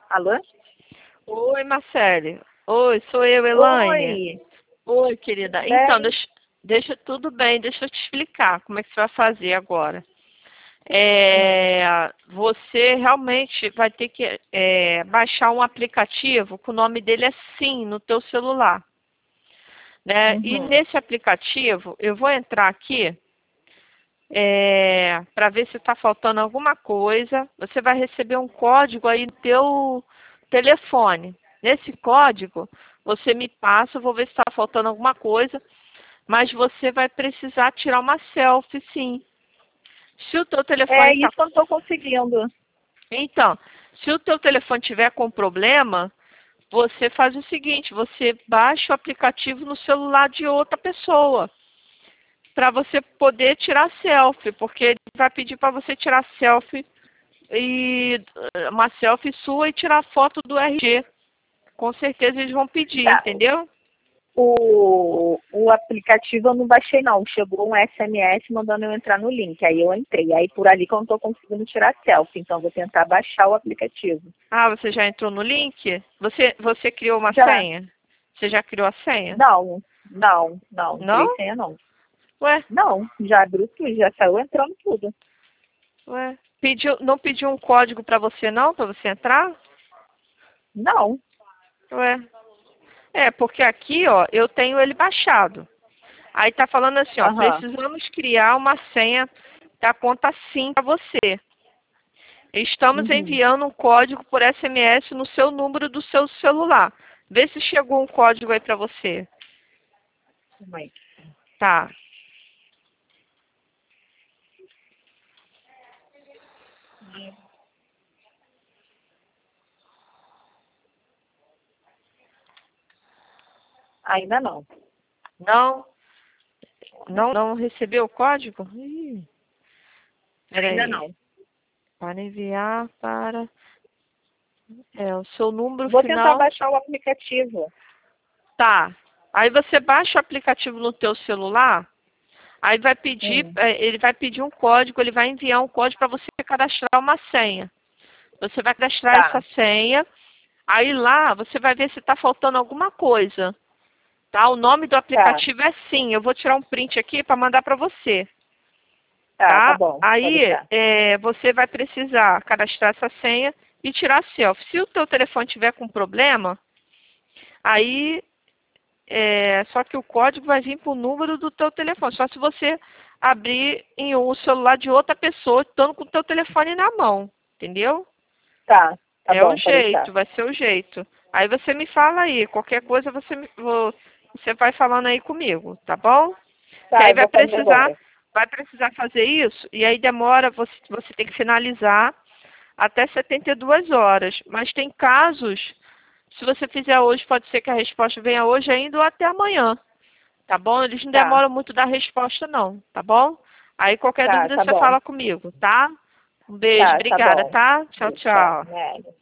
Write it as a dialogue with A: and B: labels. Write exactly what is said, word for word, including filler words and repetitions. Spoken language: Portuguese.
A: Alô?
B: Oi, Marcele. Oi, sou eu, Elaine.
A: Oi,
B: Oi,
A: tudo
B: querida. Então,
A: bem?
B: deixa, deixa tudo bem, deixa eu te explicar como é que você vai fazer agora.
A: Hum,
B: É, você realmente vai ter que é, baixar um aplicativo que o nome dele é Sim no teu celular, né? E
A: uhum.
B: nesse aplicativo, eu vou entrar aqui é, para ver se está faltando alguma coisa. Você vai receber um código aí no teu telefone. Nesse código, você me passa, eu vou ver se está faltando alguma coisa, mas você vai precisar tirar uma selfie, sim. Se o teu telefone
A: É
B: está...
A: isso que eu não estou conseguindo.
B: Então, se o teu telefone tiver com problema, você faz o seguinte, você baixa o aplicativo no celular de outra pessoa, para você poder tirar selfie, porque ele vai pedir para você tirar selfie e uma selfie sua e tirar foto do R G. Com certeza eles vão pedir,
A: Tá.
B: entendeu?
A: O, o aplicativo eu não baixei não. Chegou um S M S mandando eu entrar no link. Aí eu entrei. Aí por ali que eu não estou conseguindo tirar selfie. Então eu vou tentar baixar o aplicativo.
B: Ah, você já entrou no link? Você, você criou uma
A: Já.
B: senha? Você já criou a senha?
A: Não, não, não. Não criei
B: Não?
A: senha não.
B: Ué,
A: Não, já abriu tudo, já saiu entrando tudo.
B: ué. Pediu, não pediu um código para você não, para você entrar?
A: Não.
B: Ué. É, porque aqui, ó, eu tenho ele baixado. Aí tá falando assim, ó,
A: Aham.
B: precisamos criar uma senha da conta SIM para você. Estamos
A: Uhum.
B: enviando um código por S M S no seu número do seu celular. Vê se chegou um código aí para você.
A: Calma aí.
B: Tá.
A: Ainda não.
B: Não? Não, não recebeu o código? Ih,
A: Ainda
B: peraí.
A: não.
B: Para enviar para... É, o seu número
A: Vou tentar
B: final.
A: baixar o aplicativo.
B: Tá. Aí você baixa o aplicativo no teu celular. Aí vai pedir,
A: Hum,
B: é, ele vai pedir um código, ele vai enviar um código para você cadastrar uma senha. Você vai cadastrar essa
A: tá,
B: senha. Aí lá você vai ver se está faltando alguma coisa. Tá? O nome do
A: tá,
B: aplicativo é Sim. Eu vou tirar um print aqui para mandar para você.
A: tá, tá
B: Tá?
A: bom, pode
B: Aí
A: deixar.
B: é, você vai precisar cadastrar essa senha e tirar selfie. Se o teu telefone tiver com problema, aí é, só que o código vai vir para o número do teu telefone. Só se você abrir em o celular de outra pessoa, estando com o teu telefone na mão. Entendeu?
A: Tá, tá
B: É o
A: bom, pode deixar.
B: jeito, vai ser o jeito. Aí você me fala aí, qualquer coisa você, me- vo- você vai falando aí comigo, tá bom? Que
A: Tá,
B: aí
A: eu
B: vai
A: vou fazer
B: precisar,
A: agora.
B: vai precisar fazer isso, e aí demora, você, você tem que finalizar até setenta e duas horas. Mas tem casos, se você fizer hoje, pode ser que a resposta venha hoje ainda ou até amanhã, tá bom? Eles não
A: Tá,
B: demoram muito da resposta não, tá bom? Aí qualquer
A: tá,
B: dúvida
A: tá
B: você
A: bom.
B: fala comigo, tá? Um beijo,
A: Tá, tá
B: obrigada,
A: bom.
B: tá? Tchau,
A: Deixa,
B: tchau.
A: né?